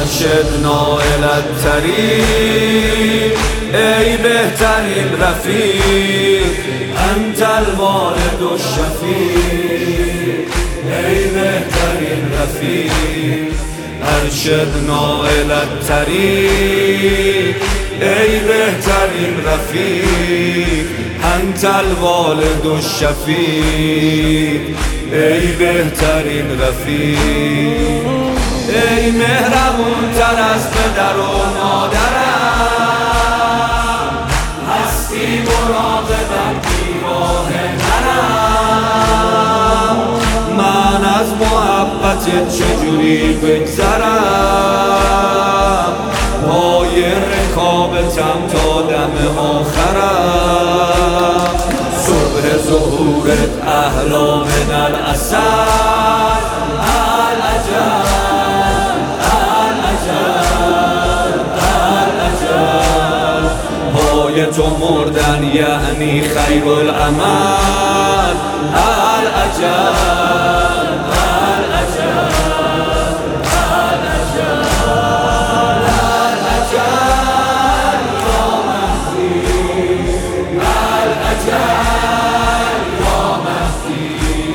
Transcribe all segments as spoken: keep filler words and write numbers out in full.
ارشدنا الی الطریق، ای بهترین رفیق، انت الوالد الشفیق، ای بهترین رفیق. ارشدنا الی الطریق، ای بهترین رفیق، انت الوالد الشفیق، ای بهترین رفیق. ای مهربون تر از پدر و مادرم، هستی مراقبم بیراه نرم، من از محبت چجوری بگذرم، پای رکابتم تا دم آخرم. صبح ظهورت احلی من العسل، العجب تو مردن یعنی خیر العمل، العجب العجب العجب العجب یا مهدی، العجب یا مهدی،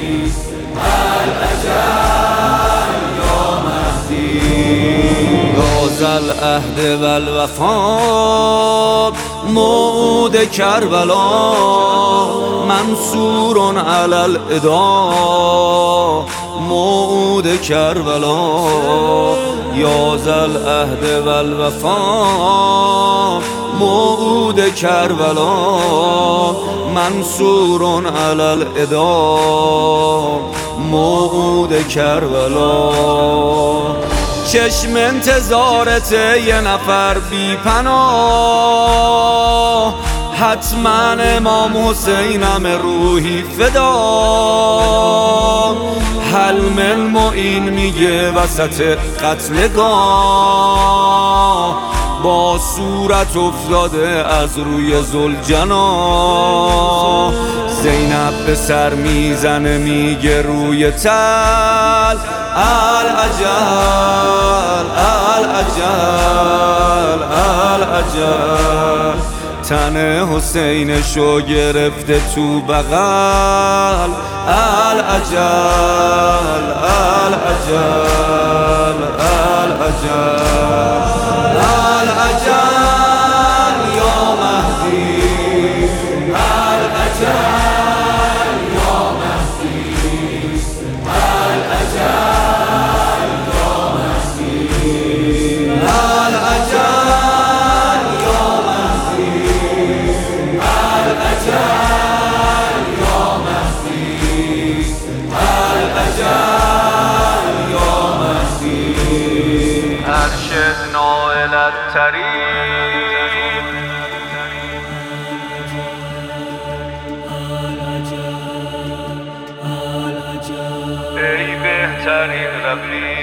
العجب یا مهدی. یا ذا العهد و الوفا، موعود کربلا، منصور علی العدا، موعود کربلا. یا ذا العهد و الوفا، موعود کربلا، منصور علی العدا، موعود کربلا. چشم انتظارته یه نفر بی پناه، حتما امام حسینم روحی فدا. حلم المعین میگه وسط قتلگاه، با صورت افتاده از روی ذوالجنا. زینب به سر میزنه میگه روی تل، العجل العجل العجل. تن حسینشو گرفته تو بغل، العجل العجل العجل العجل یا مهدی، العجل یا مهدی، العجل یا مهدی، العجل یا مهدی، العجل یا مهدی، العجل یا مهدی. ارشدنا الی الطریق، ای بهترین رفیق.